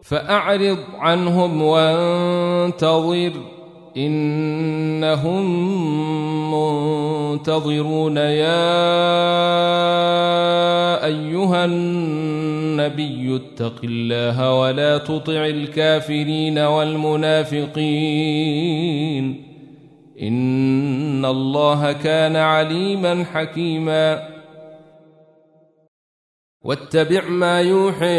فأعرض عنهم وانتظر إنهم منتظرون. يا أيها النبي اتق الله ولا تطع الكافرين والمنافقين إن الله كان عليما حكيما. واتبع ما يوحى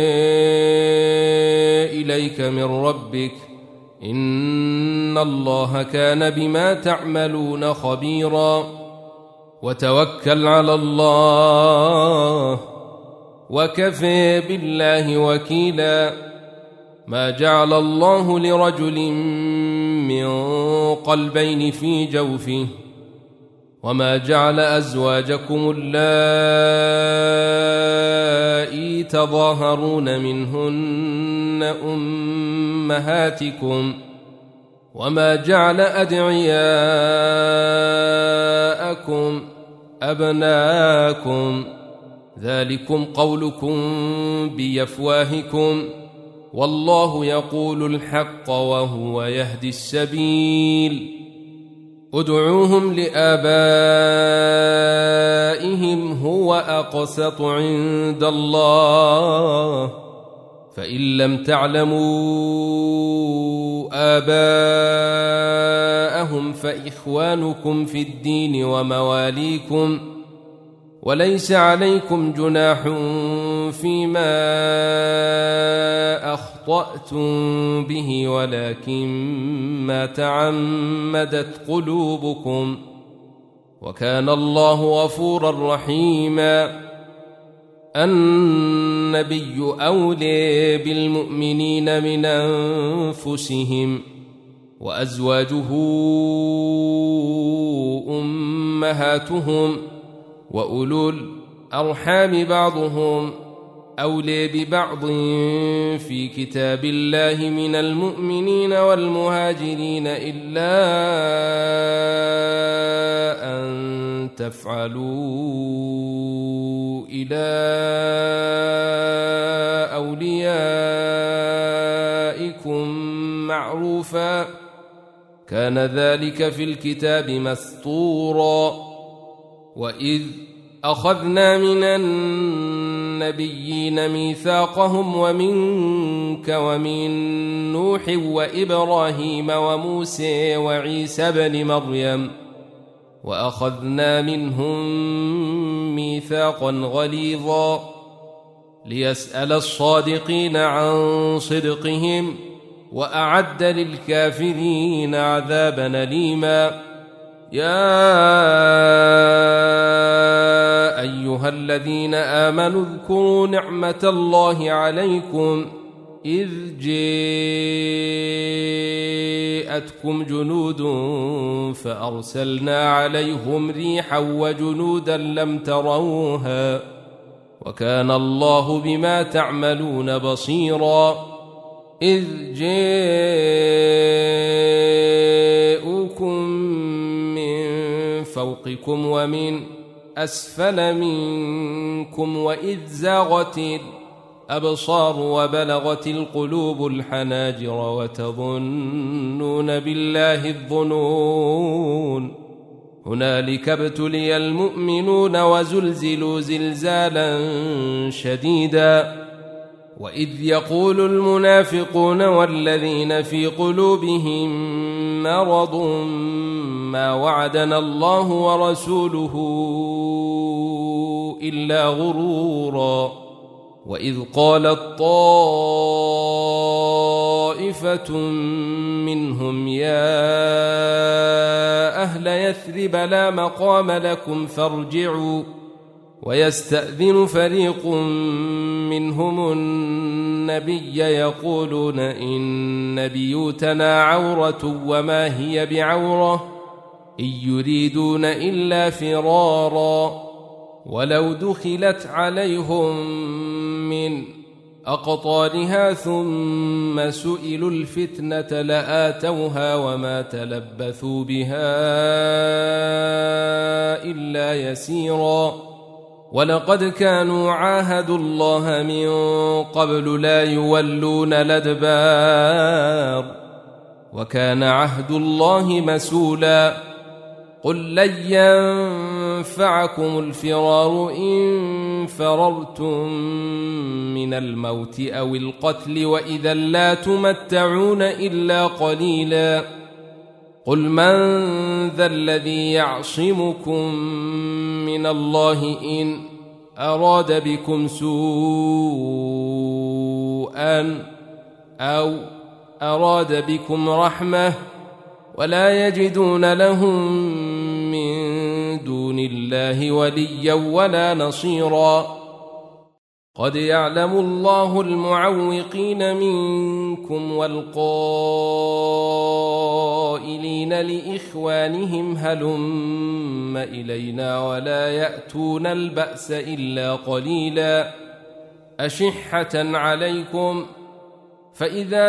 إليك من ربك إن الله كان بما تعملون خبيرا. وتوكل على الله وكفى بالله وكيلا. ما جعل الله لرجل من قلبين في جوفه وما جعل أزواجكم اللائي تظاهرون منهن أمهاتكم وما جعل أدعياءكم أبناءكم ذلكم قولكم بأفواهكم والله يقول الحق وهو يهدي السبيل. ادعوهم لآبائهم هو أقسط عند الله فإن لم تعلموا آباءهم فإخوانكم في الدين ومواليكم وليس عليكم جناح فيما أخطأتم به ولكن ما تعمدت قلوبكم وكان الله غفورا رحيما. النبي أولى بالمؤمنين من أنفسهم وأزواجه أمهاتهم وأولو الأرحام بعضهم أولى ببعض في كتاب الله من المؤمنين والمهاجرين إلا أن تفعلوا إلى أوليائكم معروفا كان ذلك في الكتاب مسطورا. وإذ أخذنا من النبيين ميثاقهم ومنك ومن نوح وإبراهيم وموسى وعيسى بن مريم وأخذنا منهم ميثاقا غليظا ليسأل الصادقين عن صدقهم وأعد للكافرين عذابا أليما. يا أيها الذين آمنوا اذكروا نعمة الله عليكم إذ جاءتكم جنود فأرسلنا عليهم ريحا وجنودا لم تروها وكان الله بما تعملون بصيرا. إذ جاءوكم من فوقكم ومن أسفل منكم وإذ زاغت الأبصار وبلغت القلوب الحناجر وتظنون بالله الظنون هنالك ابتلي المؤمنون وزلزلوا زلزالا شديدا. وإذ يقول المنافقون والذين في قلوبهم مرض ما وعدنا الله ورسوله إلا غرورا. وإذ قالت طائفة منهم يا أهل يثرب لا مقام لكم فارجعوا ويستأذن فريق منهم النبي يقولون إن بيوتنا عورة وما هي بعورة إن يريدون إلا فرارا ولو دخلت عليهم من أقطارها ثم سئلوا الفتنة لآتوها وما تلبثوا بها إلا يسيرا. ولقد كانوا عاهدوا الله من قبل لا يولون الأدبار وكان عهد الله مسؤولا قل لن ينفعكم الفرار إن فررتم من الموت أو القتل وإذا لا تمتعون إلا قليلا قل من ذا الذي يعصمكم من الله إن أراد بكم سوءا أو أراد بكم رحمة ولا يجدون لهم من دون الله وليا ولا نصيرا قد يعلم الله المعوقين منكم والقائلين لإخوانهم هلم إلينا ولا يأتون البأس إلا قليلا أشحة عليكم فإذا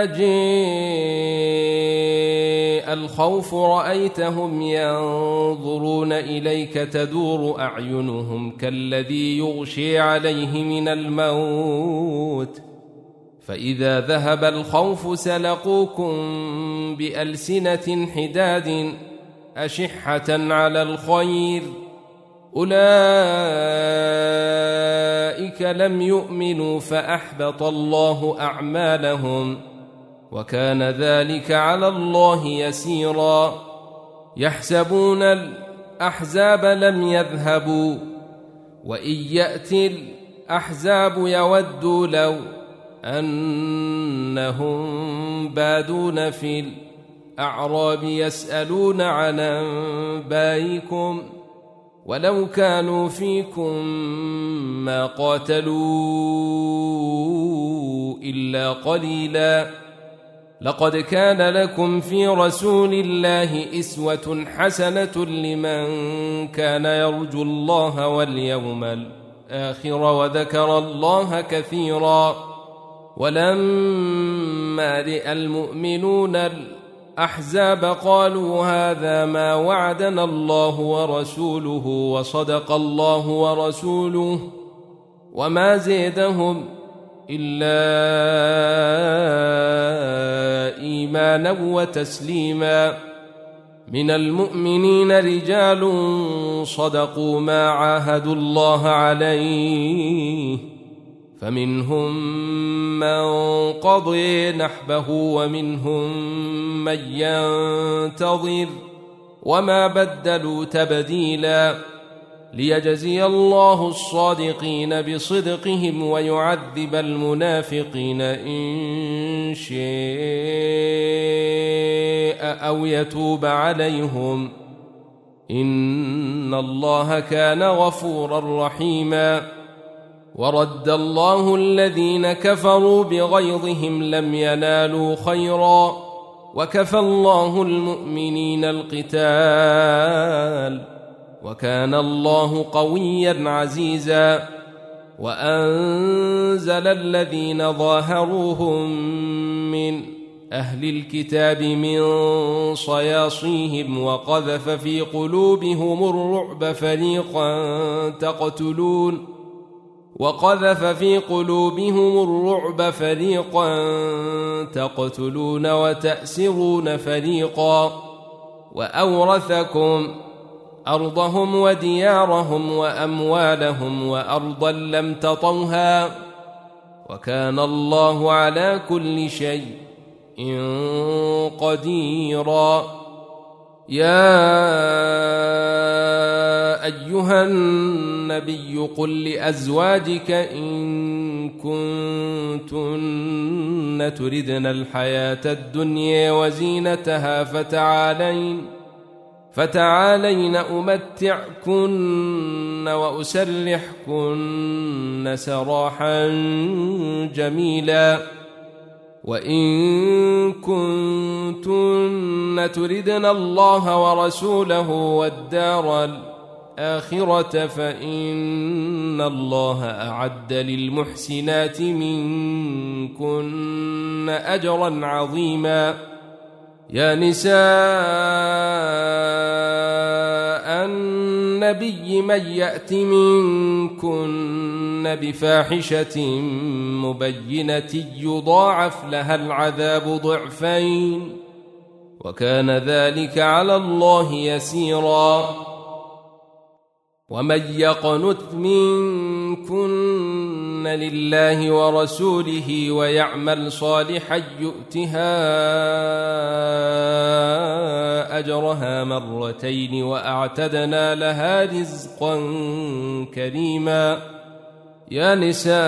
جاء الخوف رأيتهم ينظرون إليك تدور أعينهم كالذي يغشي عليه من الموت فإذا ذهب الخوف سلقوكم بألسنة حداد أشحة على الخير أولئك لم يؤمنوا فأحبط الله أعمالهم وكان ذلك على الله يسيرا يحسبون الأحزاب لم يذهبوا وإن يأتي الأحزاب يودوا لو أنهم بادون في الأعراب يسألون عن أنبائكم ولو كانوا فيكم ما قاتلوا إلا قليلا لقد كان لكم في رسول الله أسوة حسنة لمن كان يرجو الله واليوم الآخر وذكر الله كثيرا ولما رأى المؤمنون الأحزاب قالوا هذا ما وعدنا الله ورسوله وصدق الله ورسوله وما زيدهم إلا إيمانا وتسليما من المؤمنين رجال صدقوا ما عاهدوا الله عليه فمنهم من قضي نحبه ومنهم من ينتظر وما بدلوا تبديلا ليجزي الله الصادقين بصدقهم ويعذب المنافقين إن شاء أو يتوب عليهم إن الله كان غفورا رحيما ورد الله الذين كفروا بغيظهم لم ينالوا خيرا وكفى الله المؤمنين القتال وكان الله قويا عزيزا وأنزل الذين ظاهروهم من أهل الكتاب من صياصيهم وقذف في قلوبهم الرعب فريقا تقتلون وتأسرون فريقا وأورثكم أرضهم وديارهم وأموالهم وأرضا لم تطوها وكان الله على كل شيء قديرا يا أيها النبي قل لأزواجك إن كنتن تردن الحياة الدنيا وزينتها فتعالين أمتعكن وأسرحكن سراحا جميلا وإن كنتن تردن الله ورسوله والدار الآخرة فإن الله أعد للمحسنات منكن أجرا عظيما يا نساء النبي من يأت منكن بفاحشة مبينة يضاعف لها العذاب ضعفين وكان ذلك على الله يسيرا ومن يقنت منكن لله ورسوله ويعمل صالحا يؤتها أجرها مرتين وأعتدنا لها رزقا كريما يا نساء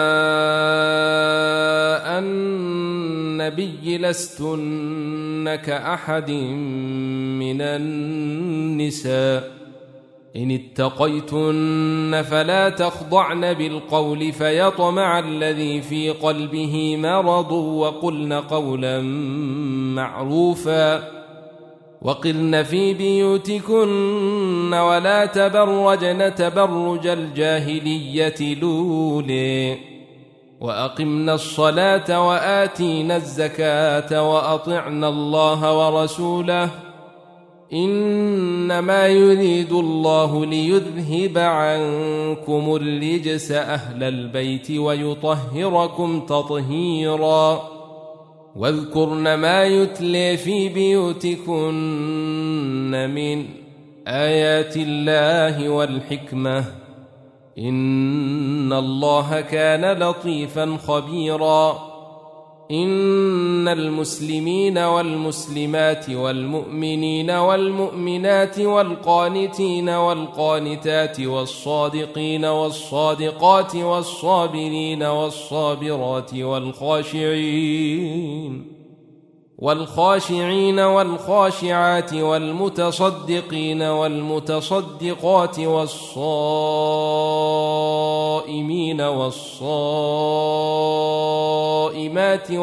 النبي لستن كأحد من النساء إن اتقيتن فلا تخضعن بالقول فيطمع الذي في قلبه مرض وقلن قولا معروفا وقرن في بيوتكن ولا تبرجن تبرج الجاهلية الأولى وأقمنا الصلاة وآتينا الزكاة وأطعنا الله ورسوله إنما يريد الله ليذهب عنكم الرجس أهل البيت ويطهركم تطهيرا واذكرن ما يتلي في بيوتكن من آيات الله والحكمة إن الله كان لطيفا خبيرا إن المسلمين والمسلمات والمؤمنين والمؤمنات والقانتين والقانتات والصادقين والصادقات والصابرين والصابرات والخاشعين والخاشعات والمتصدقين والمتصدقات والصائمين والصائمات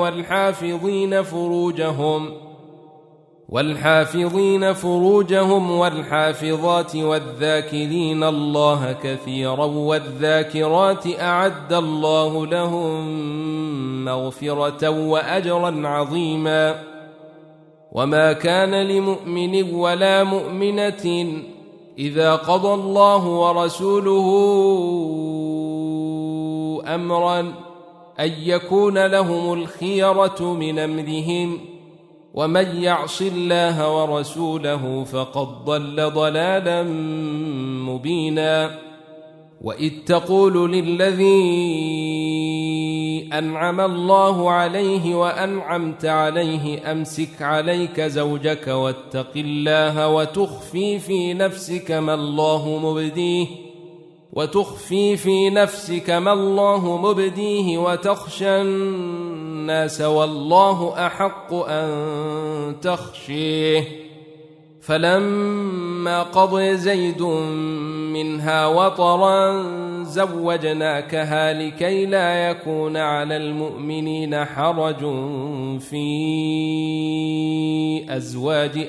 والحافظين فروجهم والحافظات والذاكرين الله كثيرا والذاكرات أعد الله لهم مغفرة وأجرا عظيما وما كان لمؤمن ولا مؤمنة إذا قضى الله ورسوله أمرا أن يكون لهم الخيرة من أمرهم ومن يعص الله ورسوله فقد ضل ضلالا مبينا وإذ تقول للذي أنعم الله عليه وأنعمت عليه أمسك عليك زوجك واتق الله وتخفي في نفسك ما الله مبديه وتخشى الناس والله أحق أن تخشيه فلما قضى زيد منها وطرا زوجناكها لكي لا يكون على المؤمنين حرج في أزواج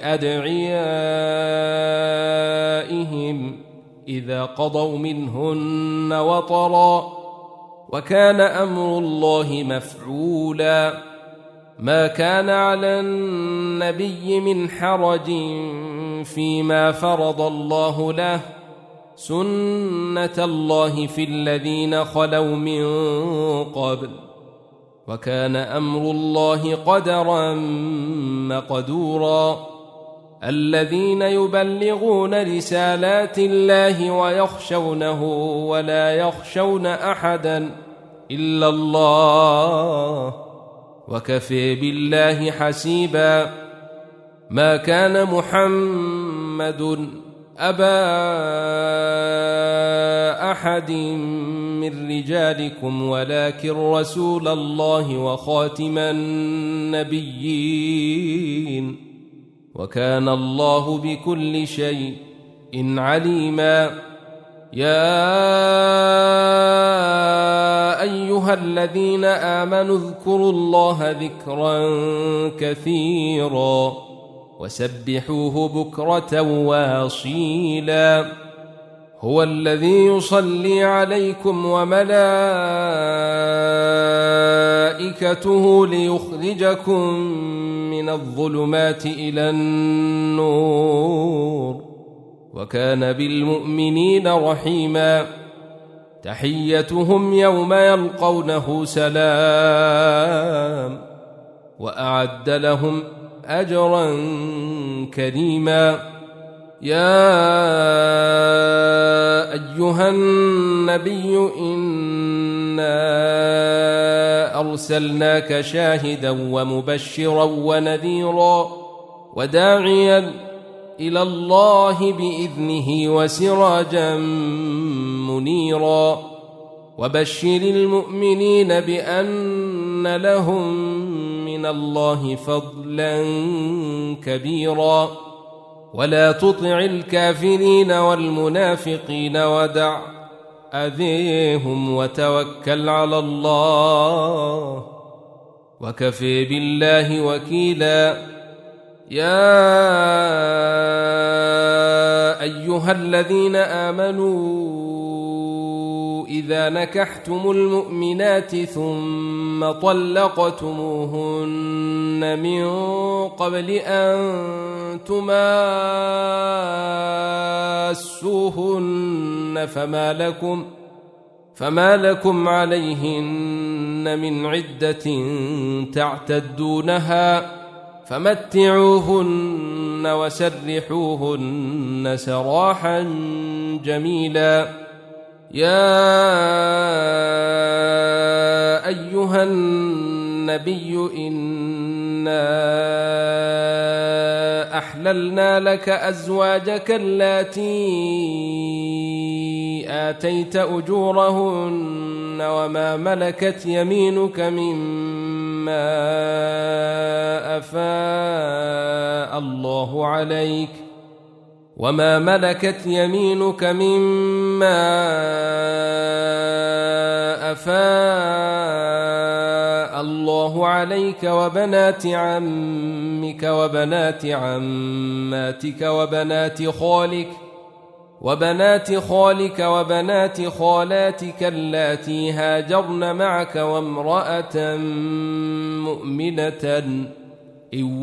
أدعيائهم إذا قضوا منهن وطرا وكان أمر الله مفعولا ما كان على النبي من حرج فيما فرض الله له سنة الله في الذين خلوا من قبل وكان أمر الله قدرا مقدورا الذين يبلغون رسالات الله ويخشونه ولا يخشون أحدا إلا الله وكفى بالله حسيبا ما كان محمد أبا أحد من رجالكم ولكن رسول الله وخاتم النبيين وكان الله بكل شيء عليما يا أيها الذين آمنوا اذكروا الله ذكرا كثيرا وسبحوه بكرة واصيلا هو الذي يصلي عليكم وملائكته ليخرجكم من الظلمات إلى النور وكان بالمؤمنين رحيما تحيتهم يوم يلقونه سلام وأعد لهم أجرا كريما يا أيها النبي إنا أرسلناك شاهدا ومبشرا ونذيرا وداعيا إلى الله بإذنه وسراجا منيرا وبشر المؤمنين بأن لهم من الله فضلا كبيرا ولا تطع الكافرين والمنافقين ودع أذيهم وتوكل على الله وكفى بالله وكيلا يا أيها الذين آمنوا إذا نكحتم المؤمنات ثم طلقتموهن من قبل أن تماسوهن فما لكم عليهن من عدة تعتدونها فمتعوهن وسرحوهن سراحا جميلا يا أيها النبي إنا أحللنا لك أزواجك اللاتي آتيت أجورهن وما ملكت يمينك مما أفاء الله عليك وبنات عمك وبنات عماتك وبنات خالك وبنات خالاتك اللاتي هاجرن معك وامرأة مؤمنة إن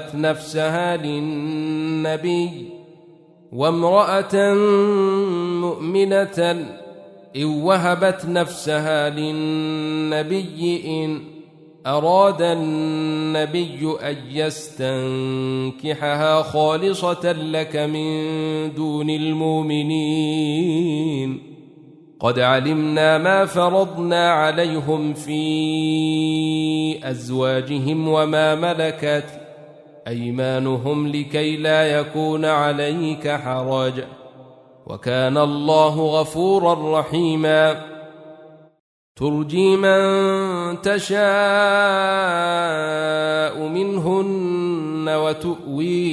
وهبت نفسها للنبي إن أراد النبي أن يستنكحها خالصة لك من دون المؤمنين قد علمنا ما فرضنا عليهم في أزواجهم وما ملكت أيمانهم لكي لا يكون عليك حرج وكان الله غفورا رحيما ترجي من تشاء منهن وتؤوي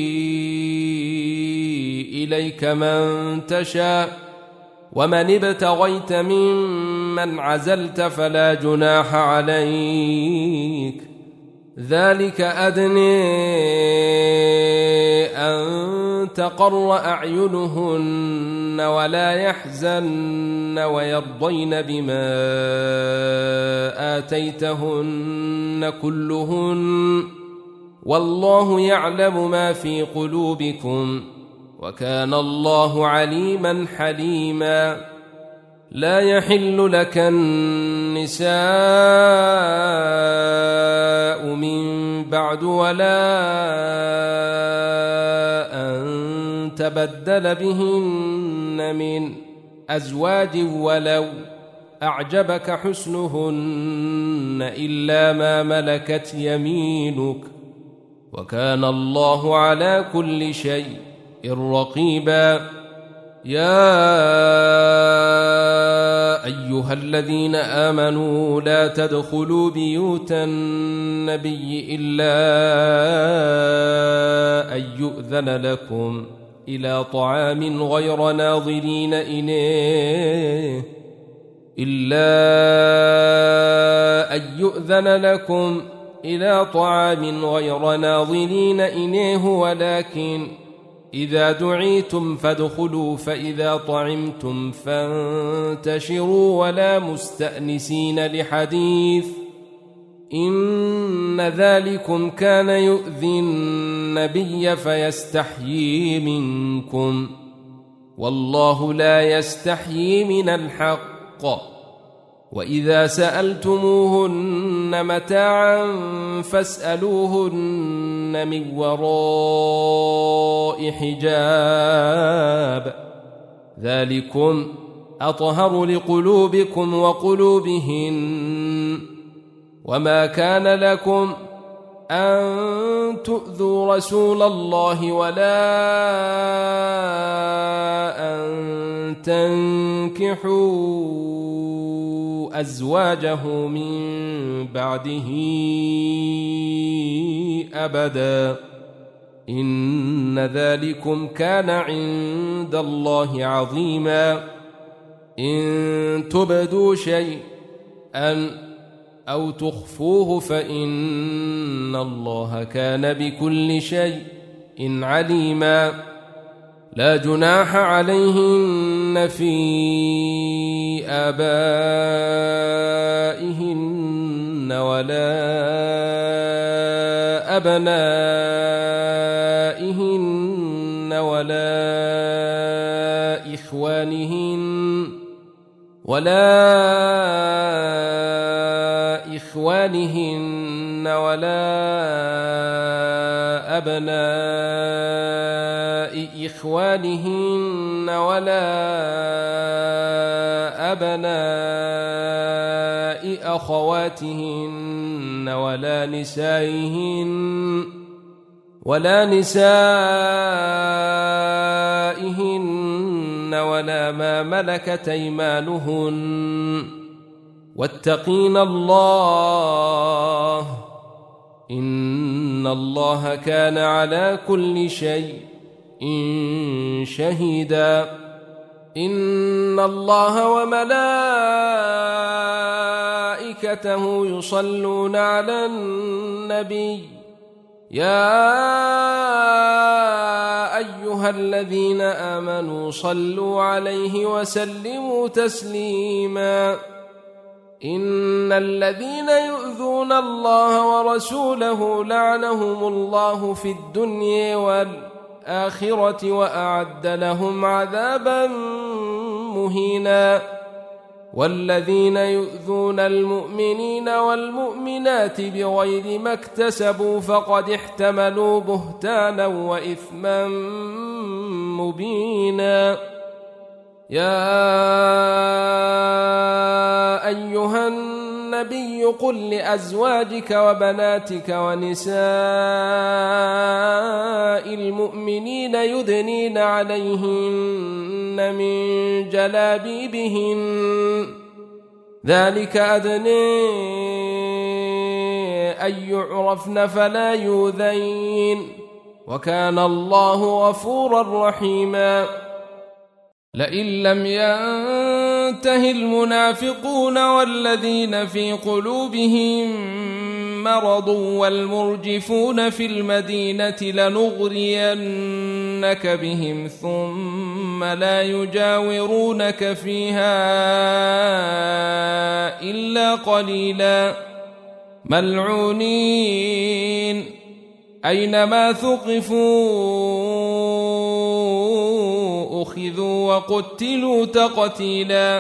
إليك من تشاء ومن ابتغيت ممن عزلت فلا جناح عليك ذلك أدنى أن تقر أعينهن ولا يحزن ويرضين بما آتيتهن كلهن والله يعلم ما في قلوبكم وكان الله عليما حليما لا يحل لك النساء من بعد ولا أن تبدل بهن من أزواج ولو أعجبك حسنهن إلا ما ملكت يمينك وكان الله على كل شيء رقيبا يا أيها الذين آمنوا لا تدخلوا بيوت النبي إلا أن يؤذن لكم إلى طعام غير ناظرين إليه ولكن إذا دعيتم فادخلوا فإذا طعمتم فانتشروا ولا مستأنسين لحديث إن ذلكم كان يؤذي النبي فيستحيي منكم والله لا يستحيي من الحق. وإذا سألتموهن متاعا فاسألوهن من وراء حجاب، ذلكم أطهر لقلوبكم وقلوبهن. وما كان لكم أن تؤذوا رسول الله ولا أن تنكحوا أزواجه من بعده أبدا، إن ذلكم كان عند الله عظيما. إن تبدوا شيئا أو تخفوه فإن الله كان بكل شيء عليما. لا جناح عليهن في آبائهن ولا أبنائهن ولا إخوانهن ولا أبناء إخوانهن ولا أبناء أخواتهن ولا نسائهن ولا ما ملكت أيمانهن، واتقين الله إن الله كان على كل شيء شهيدا. إن الله وملائكته يصلون على النبي يا أيها الذين آمنوا صلوا عليه وسلموا تسليما. إن الذين يؤذون الله ورسوله لعنهم الله في الدنيا والآخرة وأعد لهم عذابا مهينا. والذين يؤذون المؤمنين والمؤمنات بغير ما اكتسبوا فقد احتملوا بهتانا وإثما مبينا. يا أيها النبي قل لأزواجك وبناتك ونساء المؤمنين يدنين عليهن من جلابيبهن، ذلك أدنى أن يعرفن فلا يؤذين، وكان الله غفورا رحيما. لئن لم ينته المنافقون والذين في قلوبهم مرض والمرجفون في المدينة لنغرينك بهم ثم لا يجاورونك فيها إلا قليلا، ملعونين أينما ثقفوا أخذوا وقتلوا تقتيلا.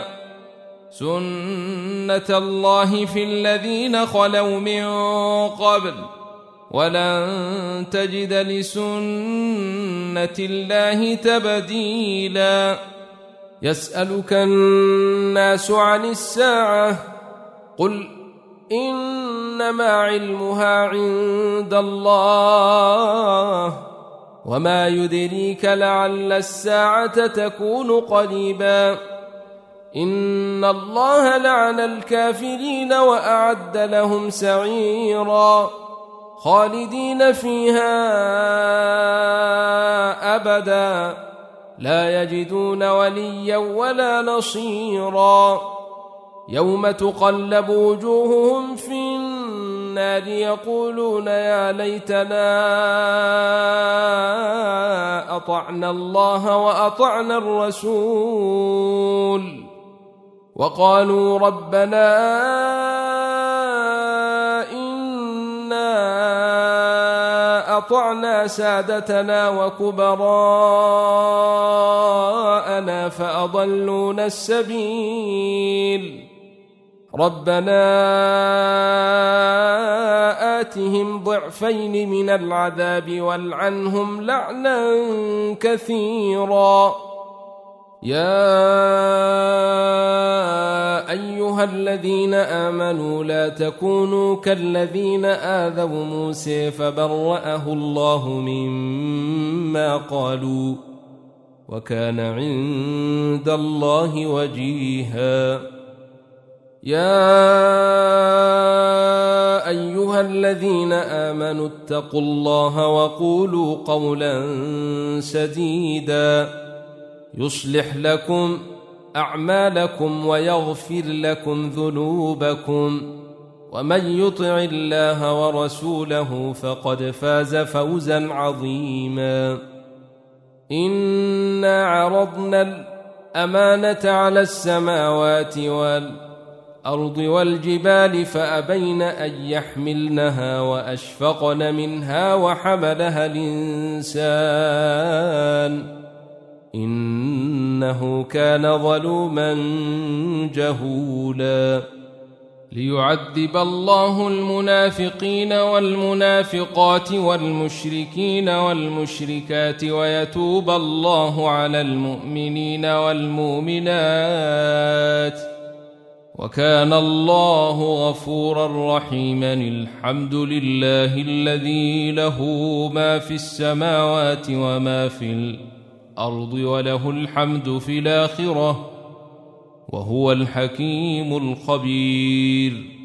سنة الله في الذين خلوا من قبل ولن تجد لسنة الله تبديلا. يسألك الناس عن الساعة قل إنما علمها عند الله وما يدريك لعل الساعة تكون قريبا. إن الله لعن الكافرين وأعد لهم سعيرا خالدين فيها أبدا لا يجدون وليا ولا نصيرا. يوم تقلب وجوههم في النار يقولون يا ليتنا أطعنا الله وأطعنا الرسول، وقالوا ربنا إنا فأطعنا سادتنا وكبراءنا فأضلونا السبيل ربنا آتهم ضعفين من العذاب والعنهم لعنا كثيرا يا أيها الذين آمنوا لا تكونوا كالذين آذوا موسى فبرأه الله مما قالوا وكان عند الله وجيها يا أيها الذين آمنوا اتقوا الله وقولوا قولا سديدا يصلح لكم أعمالكم ويغفر لكم ذنوبكم ومن يطع الله ورسوله فقد فاز فوزا عظيما إنا عرضنا الأمانة على السماوات والأرض والجبال فأبين أن يحملنها وأشفقن منها وحملها الإنسان إنه كان ظلوما جهولا ليعذب الله المنافقين والمنافقات والمشركين والمشركات ويتوب الله على المؤمنين والمؤمنات وكان الله غفورا رحيما الحمد لله الذي له ما في السماوات وما في الأرض وله الحمد في الآخرة وهو الحكيم الخبير